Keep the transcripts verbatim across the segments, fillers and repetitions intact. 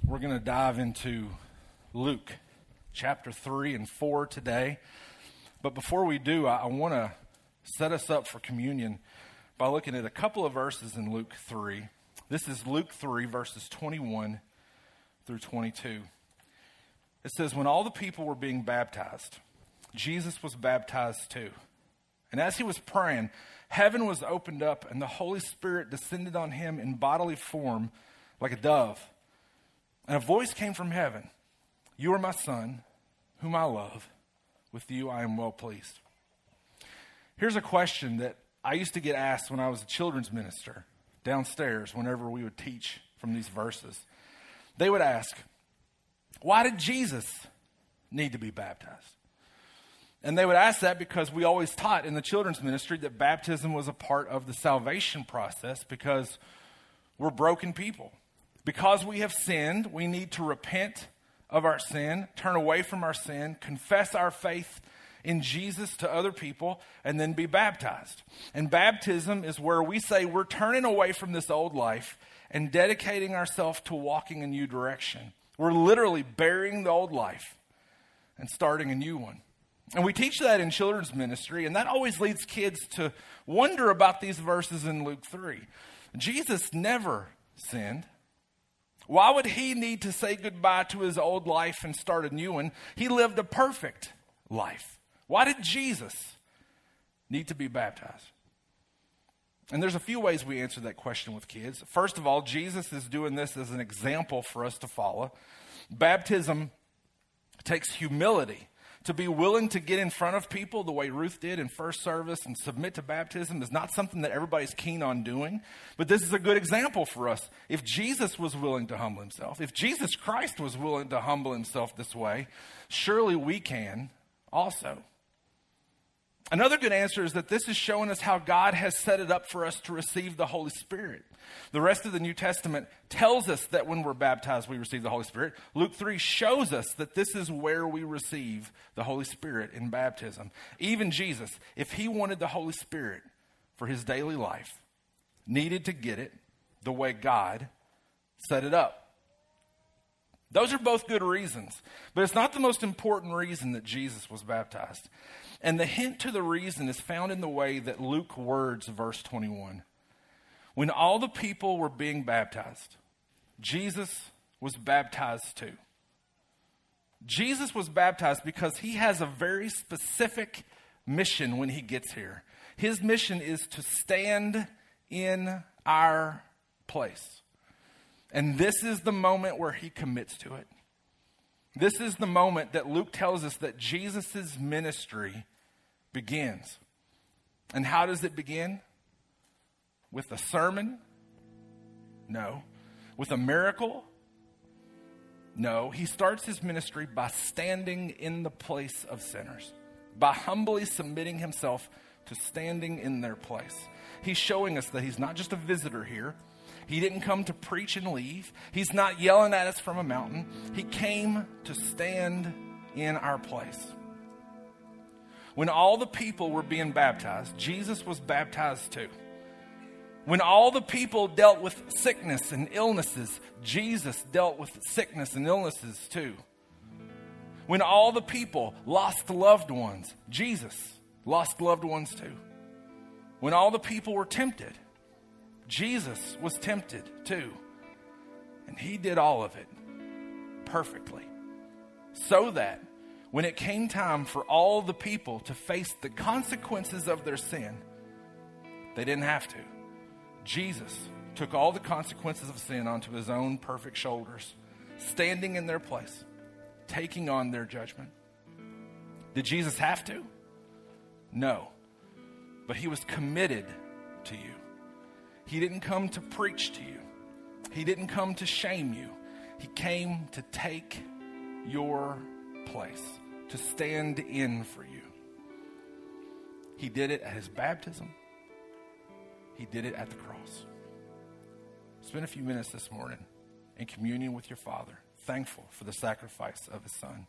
We're going to dive into Luke chapter three and four today. But before we do, I, I want to set us up for communion by looking at a couple of verses in Luke three. This is Luke three, verses twenty-one through twenty-two. It says, when all the people were being baptized, Jesus was baptized too. And as he was praying, heaven was opened up and the Holy Spirit descended on him in bodily form like a dove. And a voice came from heaven, "You are my son, whom I love. With you I am well pleased." Here's a question that I used to get asked when I was a children's minister downstairs whenever we would teach from these verses. They would ask, why did Jesus need to be baptized? And they would ask that because we always taught in the children's ministry that baptism was a part of the salvation process because we're broken people. Because we have sinned, we need to repent of our sin, turn away from our sin, confess our faith in Jesus to other people, and then be baptized. And baptism is where we say we're turning away from this old life and dedicating ourselves to walking a new direction. We're literally burying the old life and starting a new one. And we teach that in children's ministry, and that always leads kids to wonder about these verses in Luke three. Jesus never sinned. Why would he need to say goodbye to his old life and start a new one? He lived a perfect life. Why did Jesus need to be baptized? And there's a few ways we answer that question with kids. First of all, Jesus is doing this as an example for us to follow. Baptism takes humility. To be willing to get in front of people the way Ruth did in first service and submit to baptism is not something that everybody's keen on doing. But this is a good example for us. If Jesus was willing to humble himself, if Jesus Christ was willing to humble himself this way, surely we can also. Another good answer is that this is showing us how God has set it up for us to receive the Holy Spirit. The rest of the New Testament tells us that when we're baptized, we receive the Holy Spirit. Luke three shows us that this is where we receive the Holy Spirit in baptism. Even Jesus, if he wanted the Holy Spirit for his daily life, needed to get it the way God set it up. Those are both good reasons, but it's not the most important reason that Jesus was baptized. And the hint to the reason is found in the way that Luke words verse twenty-one. When all the people were being baptized, Jesus was baptized too. Jesus was baptized because he has a very specific mission when he gets here. His mission is to stand in our place. And this is the moment where he commits to it. This is the moment that Luke tells us that Jesus' ministry begins. And how does it begin? With a sermon? No. With a miracle? No. He starts his ministry by standing in the place of sinners, by humbly submitting himself to standing in their place. He's showing us that he's not just a visitor here. He didn't come to preach and leave. He's not yelling at us from a mountain. He came to stand in our place. When all the people were being baptized, Jesus was baptized too. When all the people dealt with sickness and illnesses, Jesus dealt with sickness and illnesses too. When all the people lost loved ones, Jesus lost loved ones too. When all the people were tempted, Jesus was tempted too. And he did all of it perfectly. So that when it came time for all the people to face the consequences of their sin, they didn't have to. Jesus took all the consequences of sin onto his own perfect shoulders, standing in their place, taking on their judgment. Did Jesus have to? No. But he was committed to you. He didn't come to preach to you. He didn't come to shame you. He came to take your place, to stand in for you. He did it at his baptism. He did it at the cross. Spend a few minutes this morning in communion with your Father, thankful for the sacrifice of his Son.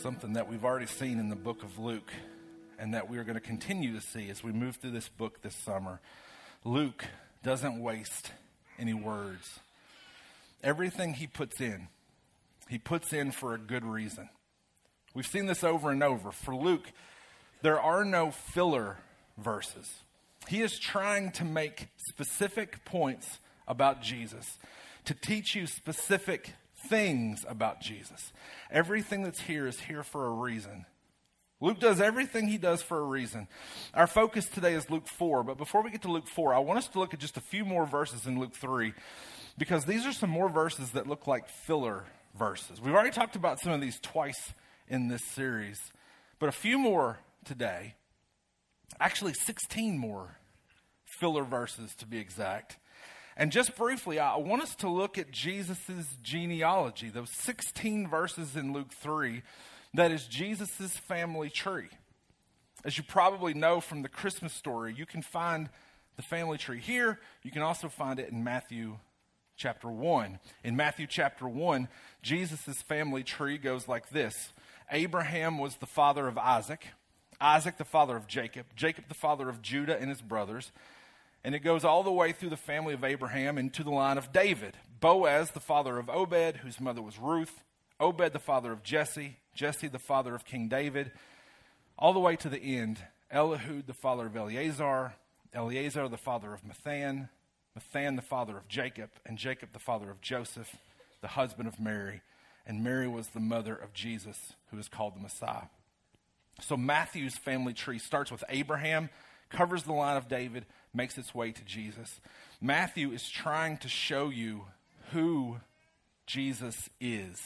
something that we've already seen in the book of Luke and that we are going to continue to see as we move through this book this summer. Luke doesn't waste any words. Everything he puts in, he puts in for a good reason. We've seen this over and over. For Luke, there are no filler verses. He is trying to make specific points about Jesus, to teach you specific things about Jesus. Everything that's here is here for a reason. Luke does everything he does for a reason. Our focus today is Luke four, but before we get to Luke four, I want us to look at just a few more verses in Luke three, because these are some more verses that look like filler verses. We've already talked about some of these twice in this series, but a few more today. Actually, sixteen more filler verses to be exact. And just briefly, I want us to look at Jesus' genealogy, those sixteen verses in Luke three, that is Jesus' family tree. As you probably know from the Christmas story, you can find the family tree here. You can also find it in Matthew chapter one. In Matthew chapter one, Jesus' family tree goes like this. Abraham was the father of Isaac, Isaac the father of Jacob, Jacob the father of Judah and his brothers. And it goes all the way through the family of Abraham into the line of David. Boaz, the father of Obed, whose mother was Ruth. Obed, the father of Jesse. Jesse, the father of King David. All the way to the end. Elihud, the father of Eleazar. Eleazar, the father of Mathan. Mathan, the father of Jacob. And Jacob, the father of Joseph, the husband of Mary. And Mary was the mother of Jesus, who is called the Messiah. So Matthew's family tree starts with Abraham, covers the line of David, makes its way to Jesus. Matthew is trying to show you who Jesus is.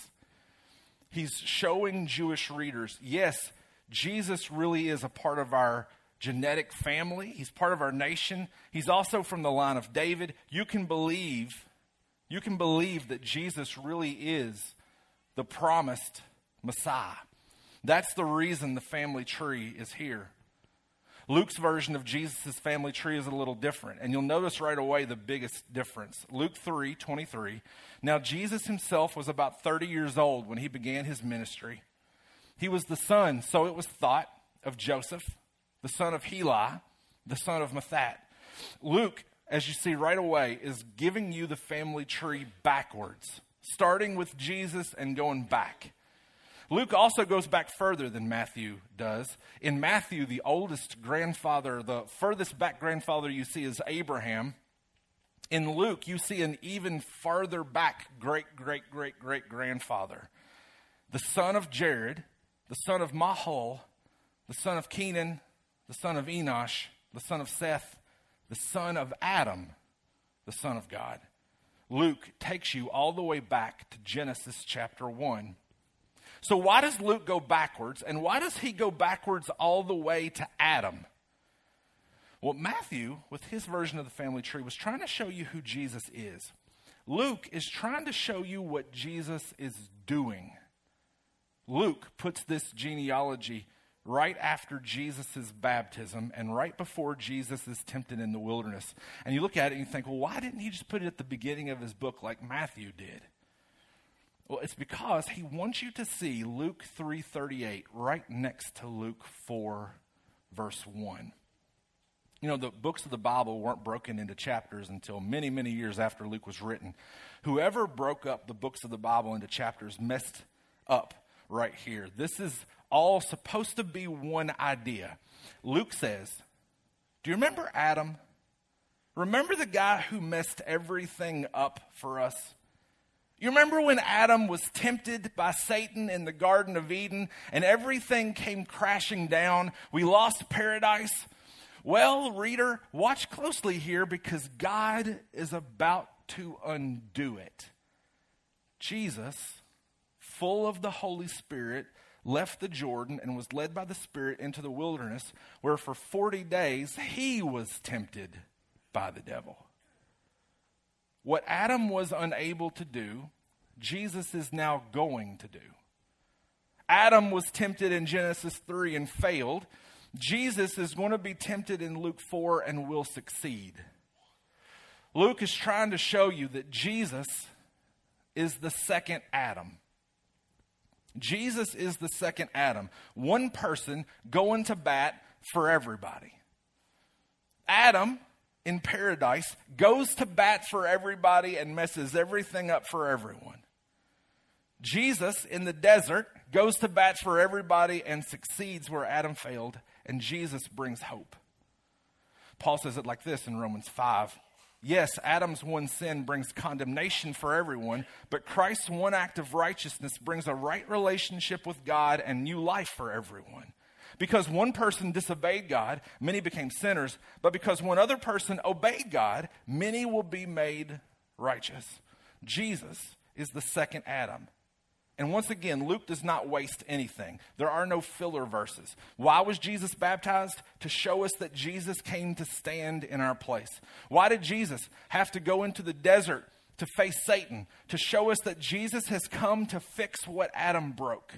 He's showing Jewish readers, yes, Jesus really is a part of our genetic family. He's part of our nation. He's also from the line of David. You can believe, you can believe that Jesus really is the promised Messiah. That's the reason the family tree is here. Luke's version of Jesus' family tree is a little different, and you'll notice right away the biggest difference. Luke three twenty-three. Now Jesus himself was about thirty years old when he began his ministry. He was the son, so it was thought, of Joseph, the son of Heli, the son of Mathat. Luke, as you see right away, is giving you the family tree backwards, starting with Jesus and going back. Luke also goes back further than Matthew does. In Matthew, the oldest grandfather, the furthest back grandfather you see is Abraham. In Luke, you see an even farther back great, great, great, great grandfather. The son of Jared, the son of Mahol, the son of Kenan, the son of Enosh, the son of Seth, the son of Adam, the son of God. Luke takes you all the way back to Genesis chapter one. So why does Luke go backwards, and why does he go backwards all the way to Adam? Well, Matthew, with his version of the family tree, was trying to show you who Jesus is. Luke is trying to show you what Jesus is doing. Luke puts this genealogy right after Jesus' baptism and right before Jesus is tempted in the wilderness. And you look at it and you think, well, why didn't he just put it at the beginning of his book like Matthew did? Well, it's because he wants you to see Luke three thirty-eight right next to Luke four, verse one. You know, the books of the Bible weren't broken into chapters until many, many years after Luke was written. Whoever broke up the books of the Bible into chapters messed up right here. This is all supposed to be one idea. Luke says, do you remember Adam? Remember the guy who messed everything up for us? You remember when Adam was tempted by Satan in the Garden of Eden and everything came crashing down? We lost paradise. Well, reader, watch closely here because God is about to undo it. Jesus, full of the Holy Spirit, left the Jordan and was led by the Spirit into the wilderness where for forty days he was tempted by the devil. What Adam was unable to do, Jesus is now going to do. Adam was tempted in Genesis three and failed. Jesus is going to be tempted in Luke four and will succeed. Luke is trying to show you that Jesus is the second Adam. Jesus is the second Adam, one person going to bat for everybody. Adam, in paradise, goes to bat for everybody and messes everything up for everyone. Jesus, in the desert, goes to bat for everybody and succeeds where Adam failed, and Jesus brings hope. Paul says it like this in Romans five. Yes, Adam's one sin brings condemnation for everyone, but Christ's one act of righteousness brings a right relationship with God and new life for everyone. Because one person disobeyed God, many became sinners, but because one other person obeyed God, many will be made righteous. Jesus is the second Adam. And once again, Luke does not waste anything. There are no filler verses. Why was Jesus baptized? To show us that Jesus came to stand in our place. Why did Jesus have to go into the desert to face Satan? To show us that Jesus has come to fix what Adam broke.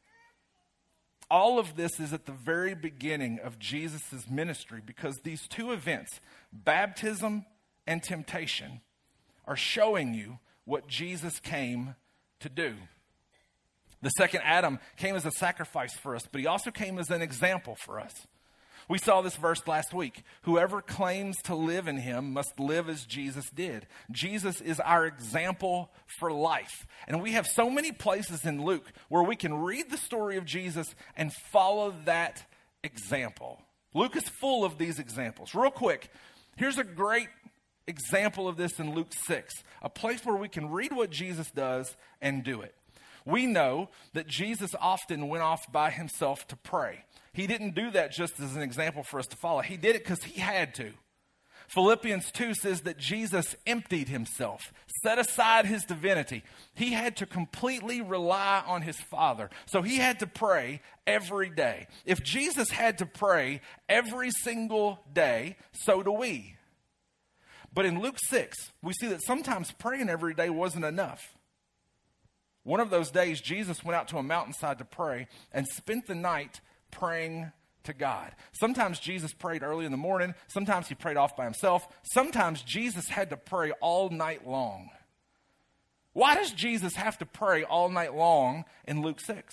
All of this is at the very beginning of Jesus' ministry, because these two events, baptism and temptation, are showing you what Jesus came to do. The second Adam came as a sacrifice for us, but he also came as an example for us. We saw this verse last week. Whoever claims to live in him must live as Jesus did. Jesus is our example for life. And we have so many places in Luke where we can read the story of Jesus and follow that example. Luke is full of these examples. Real quick, here's a great example of this in Luke six, a place where we can read what Jesus does and do it. We know that Jesus often went off by himself to pray. He didn't do that just as an example for us to follow. He did it because he had to. Philippians two says that Jesus emptied himself, set aside his divinity. He had to completely rely on his Father. So he had to pray every day. If Jesus had to pray every single day, so do we. But in Luke six, we see that sometimes praying every day wasn't enough. One of those days, Jesus went out to a mountainside to pray and spent the night praying to God. Sometimes Jesus prayed early in the morning. Sometimes he prayed off by himself. Sometimes Jesus had to pray all night long. Why does Jesus have to pray all night long in Luke six?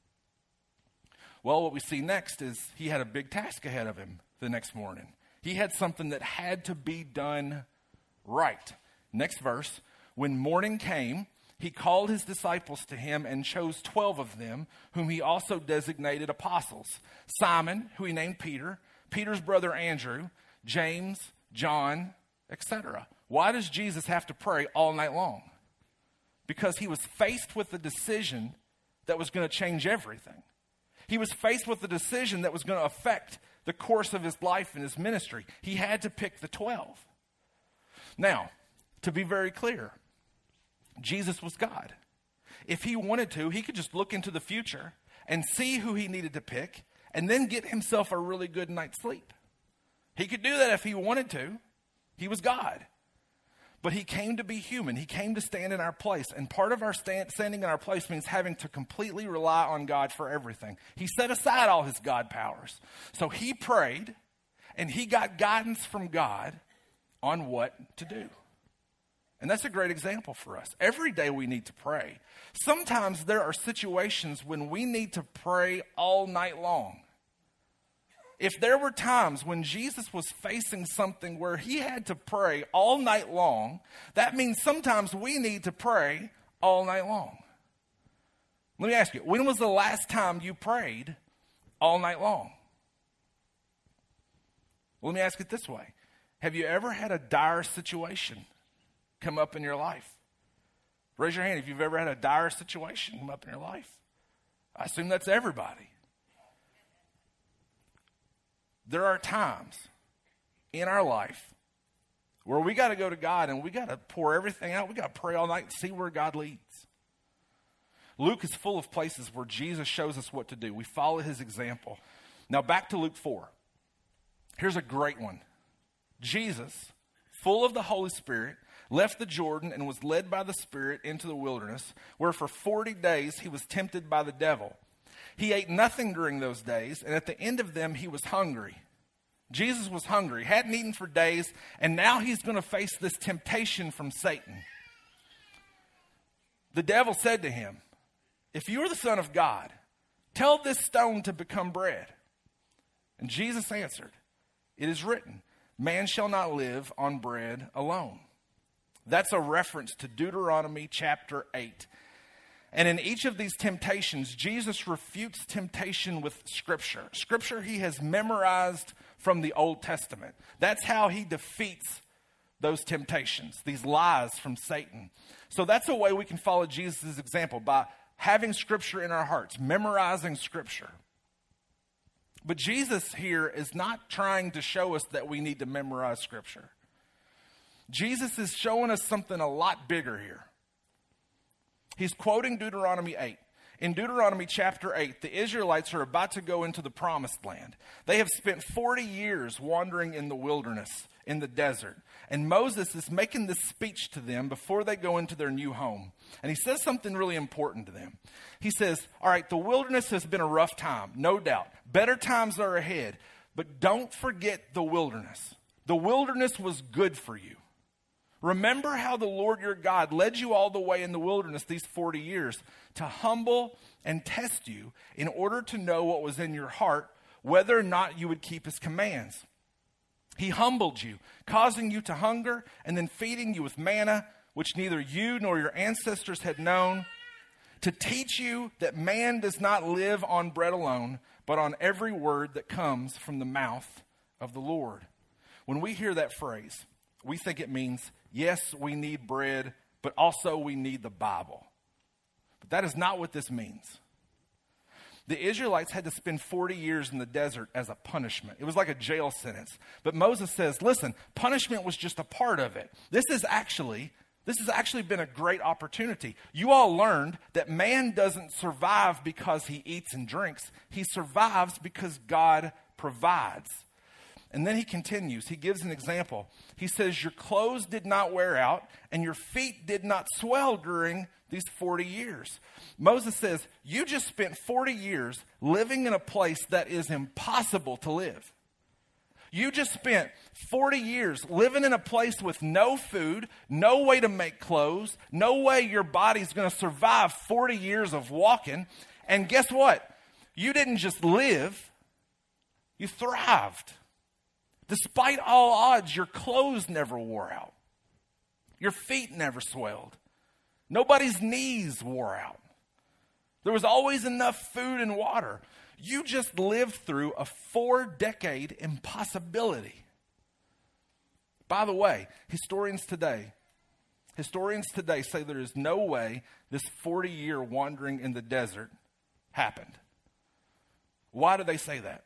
Well, what we see next is he had a big task ahead of him the next morning. He had something that had to be done right. Next verse, when morning came, he called his disciples to him and chose twelve of them, whom he also designated apostles. Simon, who he named Peter, Peter's brother Andrew, James, John, et cetera. Why does Jesus have to pray all night long? Because he was faced with a decision that was going to change everything. He was faced with a decision that was going to affect the course of his life and his ministry. He had to pick the twelve. Now, to be very clear, Jesus was God. If he wanted to, he could just look into the future and see who he needed to pick and then get himself a really good night's sleep. He could do that if he wanted to. He was God. But he came to be human. He came to stand in our place. And part of our stand, standing in our place means having to completely rely on God for everything. He set aside all his God powers. So he prayed and he got guidance from God on what to do. And that's a great example for us. Every day we need to pray. Sometimes there are situations when we need to pray all night long. If there were times when Jesus was facing something where he had to pray all night long, that means sometimes we need to pray all night long. Let me ask you, when was the last time you prayed all night long? Well, let me ask it this way. Have you ever had a dire situation come up in your life? Raise your hand if you've ever had a dire situation come up in your life. I assume that's everybody. There are times in our life where we got to go to God and we got to pour everything out. We got to pray all night and see where God leads. Luke is full of places where Jesus shows us what to do. We follow his example. Now back to Luke four. Here's a great one. Jesus, full of the Holy Spirit, left the Jordan and was led by the Spirit into the wilderness, where for forty days he was tempted by the devil. He ate nothing during those days, and at the end of them he was hungry. Jesus was hungry, hadn't eaten for days, and now he's going to face this temptation from Satan. The devil said to him, if you are the Son of God, tell this stone to become bread. And Jesus answered, it is written, man shall not live on bread alone. That's a reference to Deuteronomy chapter eight. And in each of these temptations, Jesus refutes temptation with Scripture. Scripture he has memorized from the Old Testament. That's how he defeats those temptations, these lies from Satan. So that's a way we can follow Jesus' example, by having Scripture in our hearts, memorizing Scripture. But Jesus here is not trying to show us that we need to memorize Scripture. Jesus is showing us something a lot bigger here. He's quoting Deuteronomy eight. In Deuteronomy chapter eight, the Israelites are about to go into the promised land. They have spent forty years wandering in the wilderness, in the desert. And Moses is making this speech to them before they go into their new home. And he says something really important to them. He says, all right, the wilderness has been a rough time, no doubt. Better times are ahead. But don't forget the wilderness. The wilderness was good for you. Remember how the Lord your God led you all the way in the wilderness these forty years to humble and test you in order to know what was in your heart, whether or not you would keep his commands. He humbled you, causing you to hunger and then feeding you with manna, which neither you nor your ancestors had known, to teach you that man does not live on bread alone, but on every word that comes from the mouth of the Lord. When we hear that phrase, we think it means, yes, we need bread, but also we need the Bible. But that is not what this means. The Israelites had to spend forty years in the desert as a punishment. It was like a jail sentence. But Moses says, listen, punishment was just a part of it. This is actually, this has actually been a great opportunity. You all learned that man doesn't survive because he eats and drinks. He survives because God provides. And then he continues. He gives an example. He says, your clothes did not wear out and your feet did not swell during these forty years. Moses says, you just spent forty years living in a place that is impossible to live. You just spent forty years living in a place with no food, no way to make clothes, no way your body's going to survive forty years of walking. And guess what? You didn't just live, you thrived. Despite all odds, your clothes never wore out. Your feet never swelled. Nobody's knees wore out. There was always enough food and water. You just lived through a four-decade impossibility. By the way, historians today, historians today say there is no way this forty-year wandering in the desert happened. Why do they say that?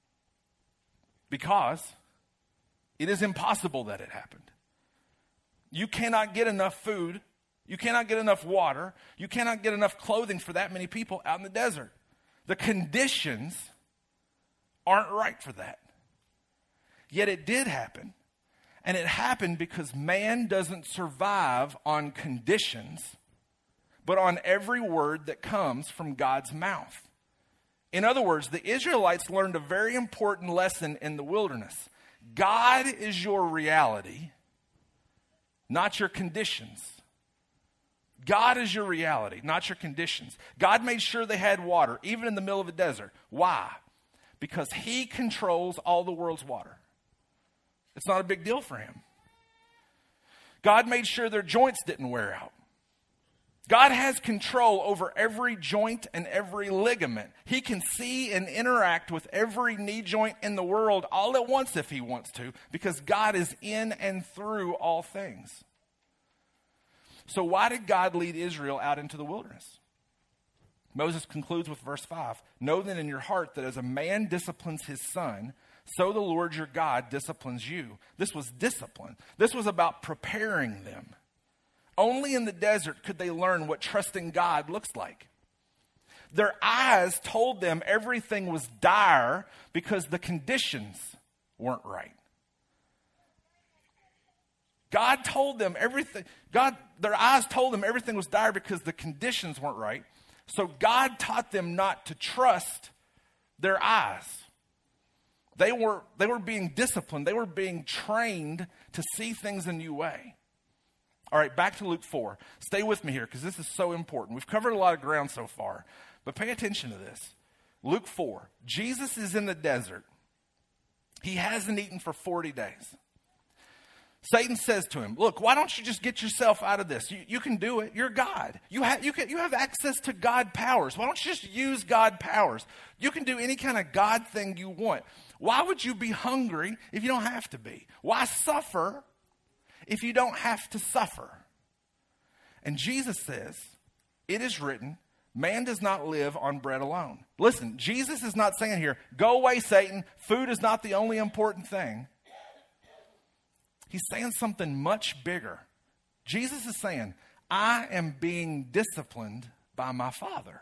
Because it is impossible that it happened. You cannot get enough food. You cannot get enough water. You cannot get enough clothing for that many people out in the desert. The conditions aren't right for that. Yet it did happen. And it happened because man doesn't survive on conditions, but on every word that comes from God's mouth. In other words, the Israelites learned a very important lesson in the wilderness. God is your reality, not your conditions. God is your reality, not your conditions. God made sure they had water, even in the middle of a desert. Why? Because he controls all the world's water. It's not a big deal for him. God made sure their joints didn't wear out. God has control over every joint and every ligament. He can see and interact with every knee joint in the world all at once if he wants to, because God is in and through all things. So why did God lead Israel out into the wilderness? Moses concludes with verse five. Know then in your heart that as a man disciplines his son, so the Lord your God disciplines you. This was discipline. This was about preparing them. Only in the desert could they learn what trusting God looks like. Their eyes told them everything was dire because the conditions weren't right. God told them everything. God, their eyes told them everything was dire because the conditions weren't right. So God taught them not to trust their eyes. They were, they were being disciplined. They were being trained to see things a new way. All right, back to Luke four. Stay with me here because this is so important. We've covered a lot of ground so far, but pay attention to this. Luke four, Jesus is in the desert. He hasn't eaten for forty days. Satan says to him, look, why don't you just get yourself out of this? You, you can do it. You're God. You have, you, can, you have access to God powers. Why don't you just use God powers? You can do any kind of God thing you want. Why would you be hungry if you don't have to be? Why suffer if you don't have to suffer? And Jesus says, it is written, man does not live on bread alone. Listen, Jesus is not saying here, go away, Satan. Food is not the only important thing. He's saying something much bigger. Jesus is saying, I am being disciplined by my Father.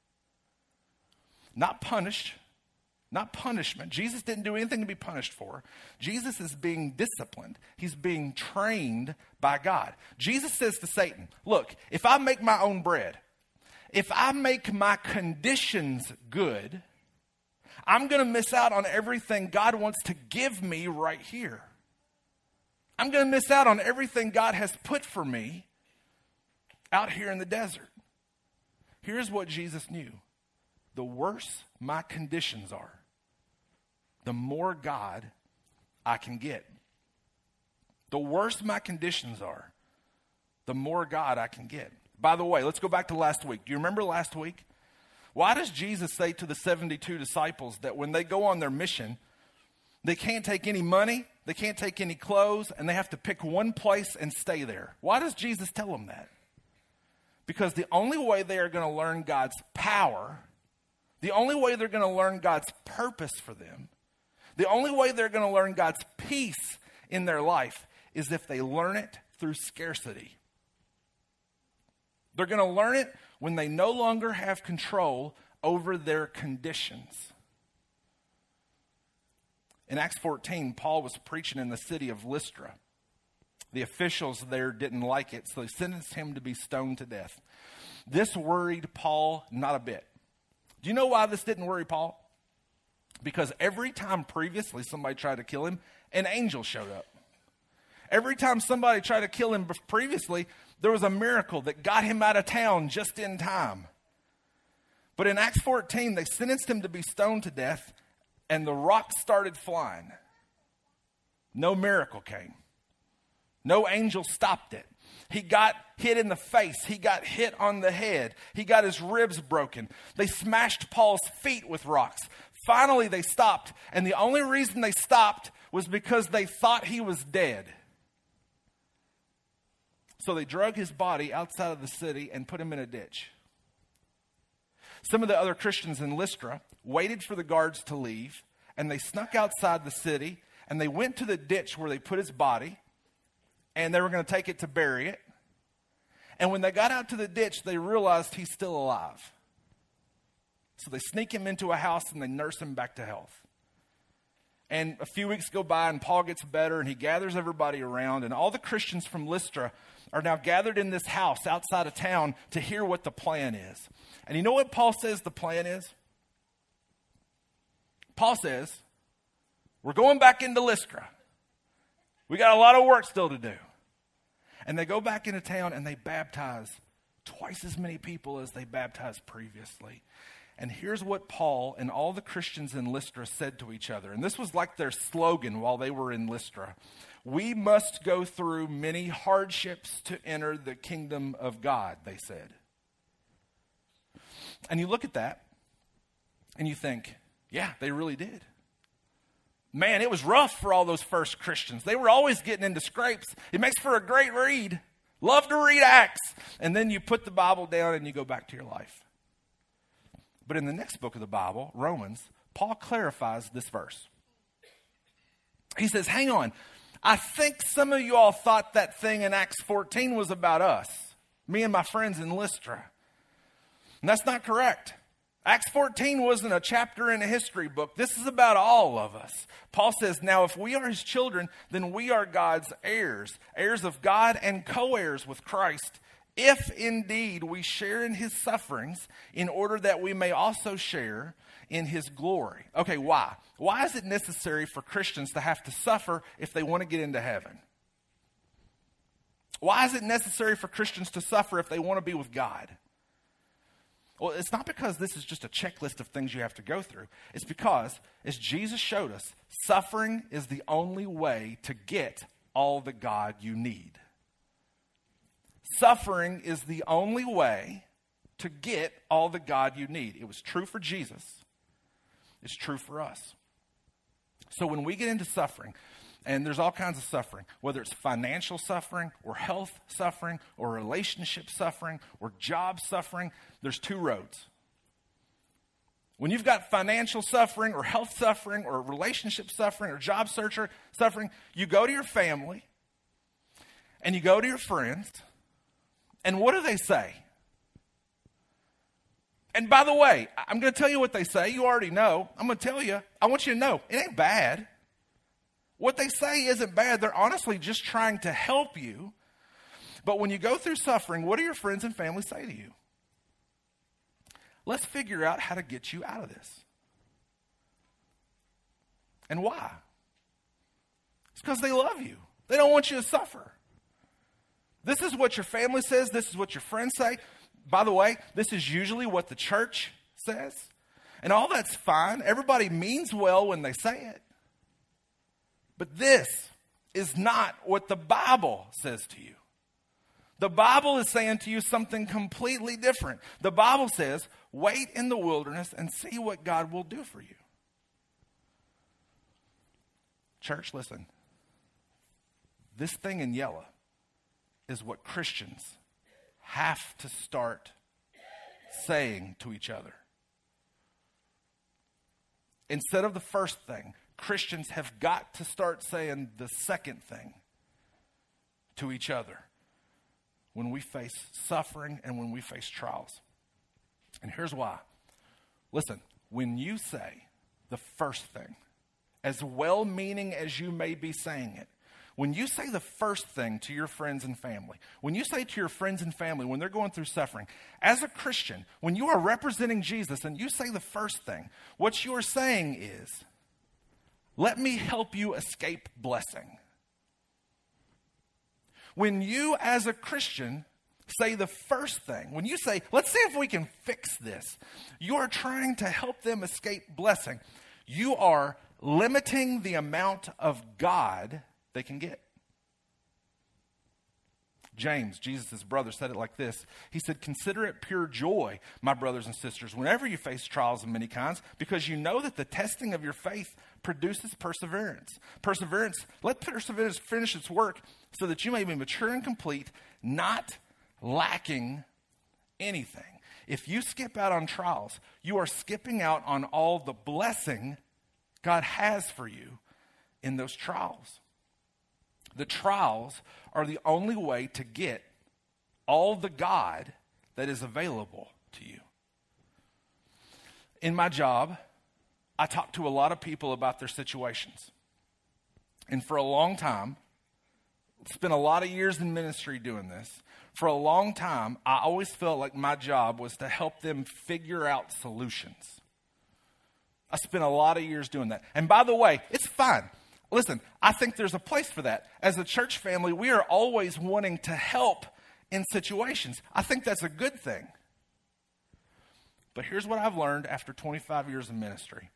Not punished, not punishment. Jesus didn't do anything to be punished for. Jesus is being disciplined. He's being trained by God. Jesus says to Satan, look, if I make my own bread, if I make my conditions good, I'm going to miss out on everything God wants to give me right here. I'm going to miss out on everything God has put for me out here in the desert. Here's what Jesus knew. The worse my conditions are, the more God I can get. The worse my conditions are, the more God I can get. By the way, let's go back to last week. Do you remember last week? Why does Jesus say to the seventy-two disciples that when they go on their mission, they can't take any money, they can't take any clothes, and they have to pick one place and stay there? Why does Jesus tell them that? Because the only way they are going to learn God's power, the only way they're going to learn God's purpose for them, the only way they're going to learn God's peace in their life is if they learn it through scarcity. They're going to learn it when they no longer have control over their conditions. In Acts fourteen, Paul was preaching in the city of Lystra. The officials there didn't like it, so they sentenced him to be stoned to death. This worried Paul not a bit. Do you know why this didn't worry Paul? Because every time previously somebody tried to kill him, an angel showed up. Every time somebody tried to kill him previously, there was a miracle that got him out of town just in time. But in Acts fourteen, they sentenced him to be stoned to death, and the rocks started flying. No miracle came. No angel stopped it. He got hit in the face. He got hit on the head. He got his ribs broken. They smashed Paul's feet with rocks. Finally, they stopped. And the only reason they stopped was because they thought he was dead. So they drug his body outside of the city and put him in a ditch. Some of the other Christians in Lystra waited for the guards to leave, and they snuck outside the city, and they went to the ditch where they put his body, and they were going to take it to bury it. And when they got out to the ditch, they realized he's still alive. So they sneak him into a house, and they nurse him back to health. And a few weeks go by, and Paul gets better, and he gathers everybody around, and all the Christians from Lystra are now gathered in this house outside of town to hear what the plan is. And you know what Paul says the plan is? Paul says, we're going back into Lystra. We got a lot of work still to do. And they go back into town and they baptize twice as many people as they baptized previously. And here's what Paul and all the Christians in Lystra said to each other. And this was like their slogan while they were in Lystra. We must go through many hardships to enter the kingdom of God, they said. And you look at that and you think, yeah, they really did. Man, it was rough for all those first Christians. They were always getting into scrapes. It makes for a great read. Love to read Acts. And then you put the Bible down and you go back to your life. But in the next book of the Bible, Romans, Paul clarifies this verse. He says, hang on. I think some of you all thought that thing in Acts fourteen was about us, me and my friends in Lystra. And that's not correct. Acts fourteen wasn't a chapter in a history book. This is about all of us. Paul says, now if we are his children, then we are God's heirs, heirs of God and co-heirs with Christ, if indeed we share in his sufferings, in order that we may also share in his glory. Okay, why? Why is it necessary for Christians to have to suffer if they want to get into heaven? Why is it necessary for Christians to suffer if they want to be with God? Well, it's not because this is just a checklist of things you have to go through. It's because, as Jesus showed us, suffering is the only way to get all the God you need. Suffering is the only way to get all the God you need. It was true for Jesus. It's true for us. So when we get into suffering, and there's all kinds of suffering, whether it's financial suffering or health suffering or relationship suffering or job suffering, there's two roads. When you've got financial suffering or health suffering or relationship suffering or job searcher suffering, you go to your family and you go to your friends, and what do they say? And by the way, I'm going to tell you what they say. You already know. I'm going to tell you. I want you to know, it ain't bad. What they say isn't bad. They're honestly just trying to help you. But when you go through suffering, what do your friends and family say to you? Let's figure out how to get you out of this. And why? It's because they love you. They don't want you to suffer. This is what your family says. This is what your friends say. By the way, this is usually what the church says. And all that's fine. Everybody means well when they say it. But this is not what the Bible says to you. The Bible is saying to you something completely different. The Bible says, wait in the wilderness and see what God will do for you. Church, listen. This thing in yellow is what Christians have to start saying to each other. Instead of the first thing, Christians have got to start saying the second thing to each other when we face suffering and when we face trials. And here's why. Listen, when you say the first thing, as well-meaning as you may be saying it, when you say the first thing to your friends and family, when you say to your friends and family when they're going through suffering, as a Christian, when you are representing Jesus and you say the first thing, what you're saying is, let me help you escape blessing. When you as a Christian say the first thing, when you say, let's see if we can fix this, you are trying to help them escape blessing. You are limiting the amount of God they can get. James, Jesus' brother, said it like this. He said, consider it pure joy, my brothers and sisters, whenever you face trials of many kinds, because you know that the testing of your faith produces perseverance. Perseverance, let perseverance finish its work so that you may be mature and complete, not lacking anything. If you skip out on trials, you are skipping out on all the blessing God has for you in those trials. The trials are the only way to get all the God that is available to you. In my job, I talk to a lot of people about their situations. And for a long time, spent a lot of years in ministry doing this. For a long time, I always felt like my job was to help them figure out solutions. I spent a lot of years doing that. And by the way, it's fine. Listen, I think there's a place for that. As a church family, we are always wanting to help in situations. I think that's a good thing. But here's what I've learned after twenty-five years of ministry.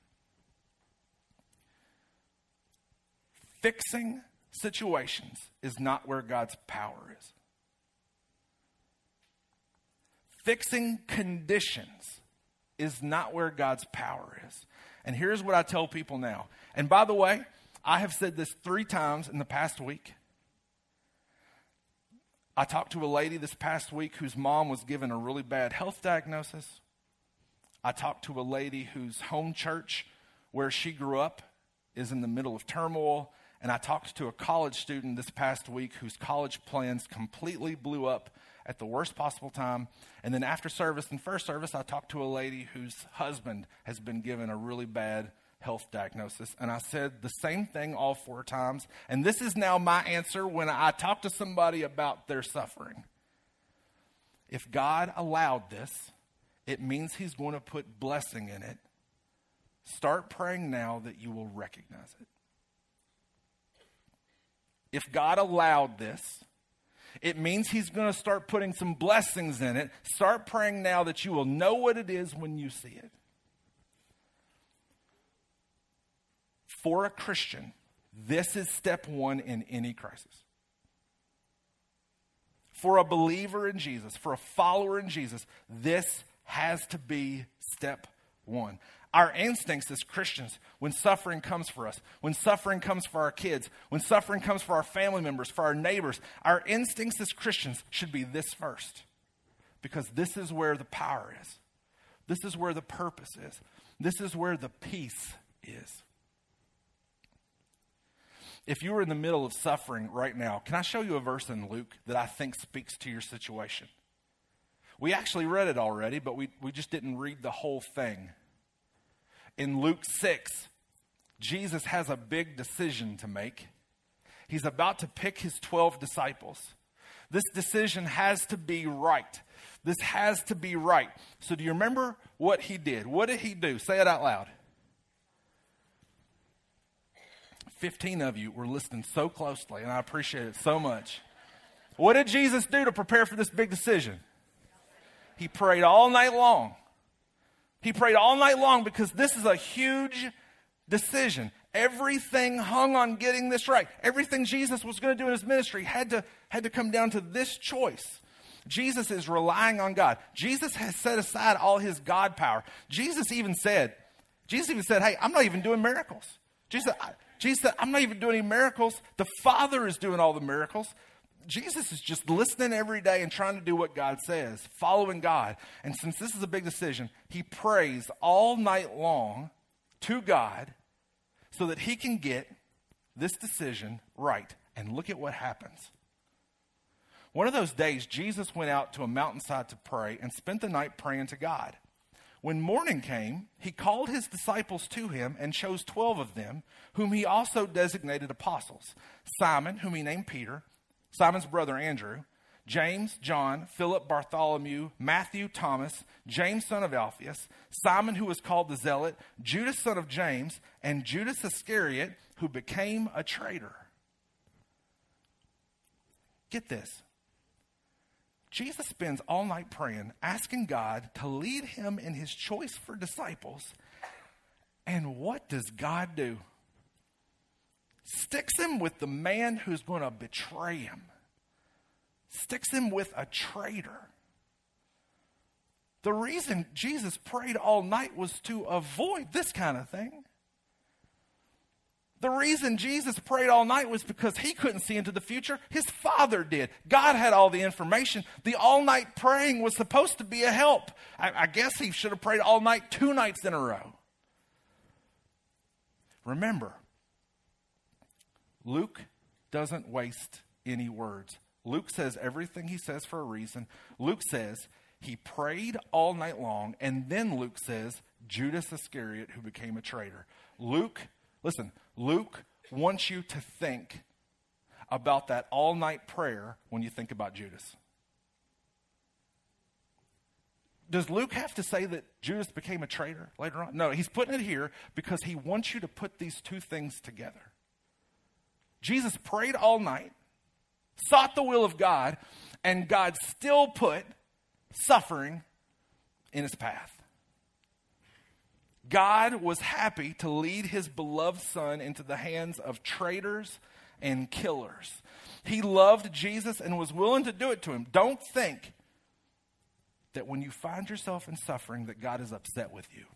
Fixing situations is not where God's power is. Fixing conditions is not where God's power is. And here's what I tell people now. And by the way, I have said this three times in the past week. I talked to a lady this past week whose mom was given a really bad health diagnosis. I talked to a lady whose home church, where she grew up, is in the middle of turmoil. And I talked to a college student this past week whose college plans completely blew up at the worst possible time. And then after service and first service, I talked to a lady whose husband has been given a really bad health diagnosis. And I said the same thing all four times. And this is now my answer when I talk to somebody about their suffering. If God allowed this, it means he's going to put blessing in it. Start praying now that you will recognize it. If God allowed this, It means he's going to start putting some blessings in it. Start praying now that you will know what it is when you see it. For a Christian, this is step one in any crisis. For a believer in Jesus, for a follower in Jesus, this has to be step one. Our instincts as Christians, when suffering comes for us, when suffering comes for our kids, when suffering comes for our family members, for our neighbors, our instincts as Christians should be this first. Because this is where the power is. This is where the purpose is. This is where the peace is. If you were in the middle of suffering right now, can I show you a verse in Luke that I think speaks to your situation? We actually read it already, but we, we just didn't read the whole thing. In Luke six, Jesus has a big decision to make. He's about to pick his twelve disciples. This decision has to be right. This has to be right. So do you remember what he did? What did he do? Say it out loud. fifteen of you were listening so closely, and I appreciate it so much. What did Jesus do to prepare for this big decision? He prayed all night long. He prayed all night long because this is a huge decision. Everything hung on getting this right. Everything Jesus was going to do in his ministry had to, had to come down to this choice. Jesus is relying on God. Jesus has set aside all his God power. Jesus even said, Jesus even said, hey, I'm not even doing miracles. Jesus, Jesus said, I'm not even doing any miracles. The Father is doing all the miracles. Jesus is just listening every day and trying to do what God says, following God. And since this is a big decision, he prays all night long to God so that he can get this decision right. And look at what happens. One of those days, Jesus went out to a mountainside to pray and spent the night praying to God. When morning came, he called his disciples to him and chose twelve of them, whom he also designated apostles. Simon, whom he named Peter, Simon's brother Andrew, James, John, Philip, Bartholomew, Matthew, Thomas, James, son of Alphaeus, Simon, who was called the Zealot, Judas, son of James, and Judas Iscariot, who became a traitor. Get this. Jesus spends all night praying, asking God to lead him in his choice for disciples. And what does God do? Sticks him with the man who's going to betray him. Sticks him with a traitor. The reason Jesus prayed all night was to avoid this kind of thing. The reason Jesus prayed all night was because he couldn't see into the future. His Father did. God had all the information. The all-night praying was supposed to be a help. I, I guess he should have prayed all night two nights in a row. Remember, Luke doesn't waste any words. Luke says everything he says for a reason. Luke says he prayed all night long, and then Luke says Judas Iscariot, who became a traitor. Luke, listen, Luke wants you to think about that all-night prayer when you think about Judas. Does Luke have to say that Judas became a traitor later on? No, he's putting it here because he wants you to put these two things together. Jesus prayed all night, sought the will of God, and God still put suffering in his path. God was happy to lead his beloved son into the hands of traitors and killers. He loved Jesus and was willing to do it to him. Don't think that when you find yourself in suffering that God is upset with you.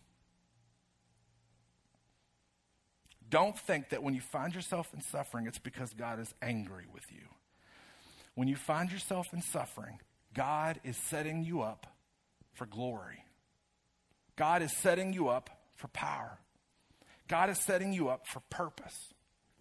Don't think that when you find yourself in suffering, it's because God is angry with you. When you find yourself in suffering, God is setting you up for glory. God is setting you up for power. God is setting you up for purpose.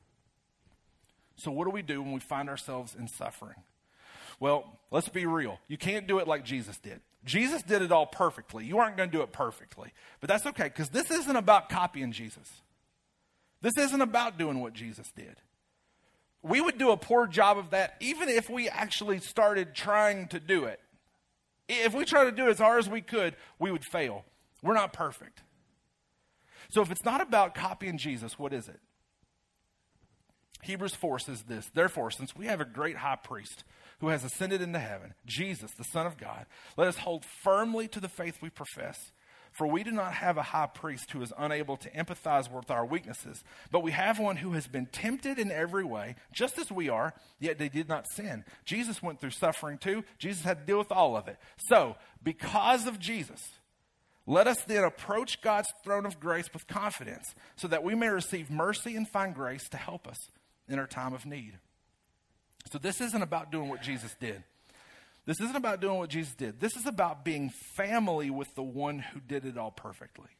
So what do we do when we find ourselves in suffering? Well, let's be real. You can't do it like Jesus did. Jesus did it all perfectly. You aren't going to do it perfectly. But that's okay, because this isn't about copying Jesus. This isn't about doing what Jesus did. We would do a poor job of that even if we actually started trying to do it. If we tried to do it as hard as we could, we would fail. We're not perfect. So if it's not about copying Jesus, what is it? Hebrews four says this, therefore, since we have a great high priest who has ascended into heaven, Jesus, the Son of God, let us hold firmly to the faith we profess. For we do not have a high priest who is unable to empathize with our weaknesses, but we have one who has been tempted in every way, just as we are, yet they did not sin. Jesus went through suffering too. Jesus had to deal with all of it. So, because of Jesus, let us then approach God's throne of grace with confidence, so that we may receive mercy and find grace to help us in our time of need. So this isn't about doing what Jesus did. This isn't about doing what Jesus did. This is about being family with the one who did it all perfectly.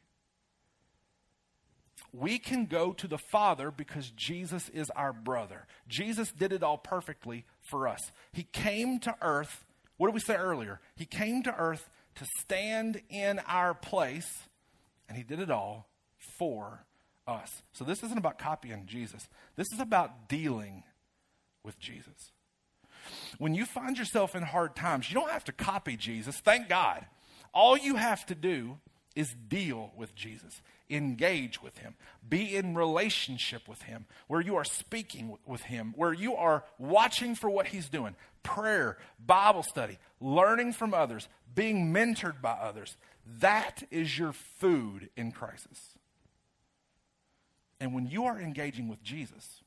We can go to the Father because Jesus is our brother. Jesus did it all perfectly for us. He came to earth. What did we say earlier? He came to earth to stand in our place, and he did it all for us. So this isn't about copying Jesus. This is about dealing with Jesus. When you find yourself in hard times, you don't have to copy Jesus. Thank God. All you have to do is deal with Jesus. Engage with him. Be in relationship with him, where you are speaking with him, where you are watching for what he's doing. Prayer, Bible study, learning from others, being mentored by others. That is your food in crisis. And when you are engaging with Jesus,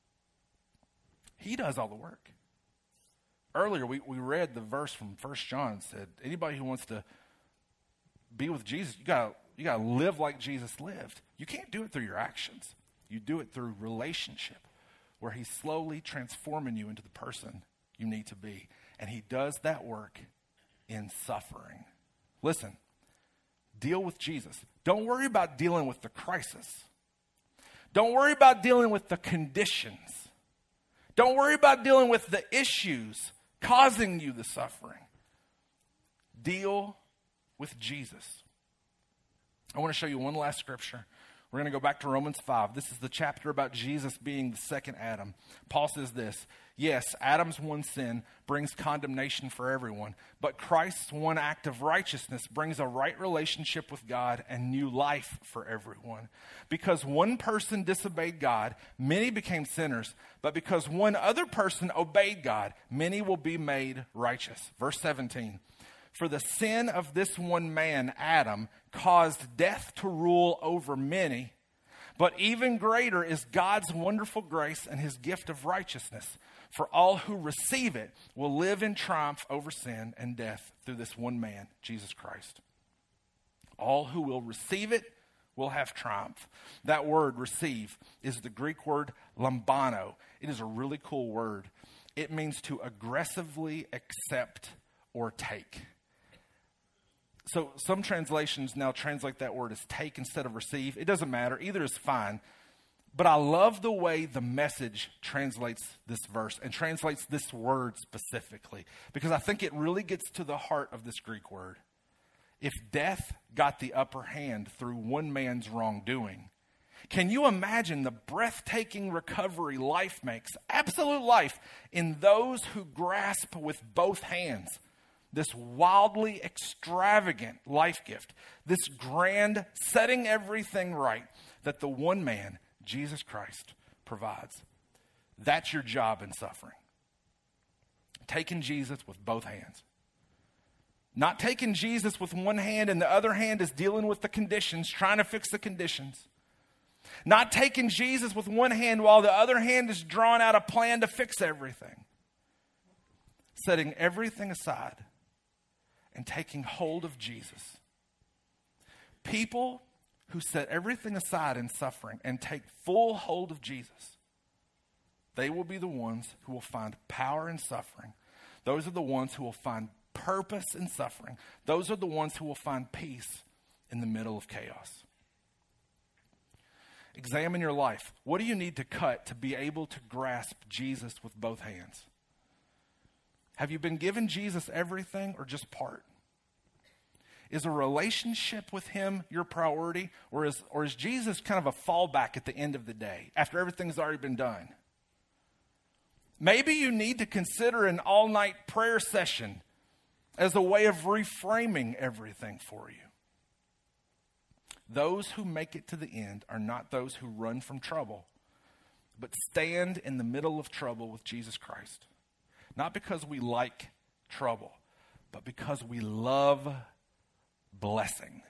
he does all the work. Earlier, we, we read the verse from First John and said, anybody who wants to be with Jesus, you got you got to live like Jesus lived. You can't do it through your actions. You do it through relationship, where he's slowly transforming you into the person you need to be. And he does that work in suffering. Listen, deal with Jesus. Don't worry about dealing with the crisis. Don't worry about dealing with the conditions. Don't worry about dealing with the issues causing you the suffering. Deal with Jesus. I want to show you one last scripture. We're going to go back to Romans five. This is the chapter about Jesus being the second Adam. Paul says this, yes, Adam's one sin brings condemnation for everyone, but Christ's one act of righteousness brings a right relationship with God and new life for everyone. Because one person disobeyed God, many became sinners, but because one other person obeyed God, many will be made righteous. Verse seventeen. For the sin of this one man, Adam, caused death to rule over many, but even greater is God's wonderful grace and his gift of righteousness. For all who receive it will live in triumph over sin and death through this one man, Jesus Christ. All who will receive it will have triumph. That word, receive, is the Greek word lambano. It is a really cool word. It means to aggressively accept or take. So some translations now translate that word as take instead of receive. It doesn't matter. Either is fine. But I love the way the Message translates this verse and translates this word specifically, because I think it really gets to the heart of this Greek word. If death got the upper hand through one man's wrongdoing, can you imagine the breathtaking recovery life makes, absolute life, in those who grasp with both hands this wildly extravagant life gift, this grand setting everything right that the one man, Jesus Christ, provides? That's your job in suffering. Taking Jesus with both hands. Not taking Jesus with one hand and the other hand is dealing with the conditions, trying to fix the conditions. Not taking Jesus with one hand while the other hand is drawing out a plan to fix everything. Setting everything aside and taking hold of Jesus. People who set everything aside in suffering and take full hold of Jesus, they will be the ones who will find power in suffering. Those are the ones who will find purpose in suffering. Those are the ones who will find peace in the middle of chaos. Examine your life. What do you need to cut to be able to grasp Jesus with both hands? Have you been given Jesus everything or just part? Is a relationship with him your priority, or is, or is Jesus kind of a fallback at the end of the day after everything's already been done? Maybe you need to consider an all-night prayer session as a way of reframing everything for you. Those who make it to the end are not those who run from trouble, but stand in the middle of trouble with Jesus Christ. Not because we like trouble, but because we love blessing.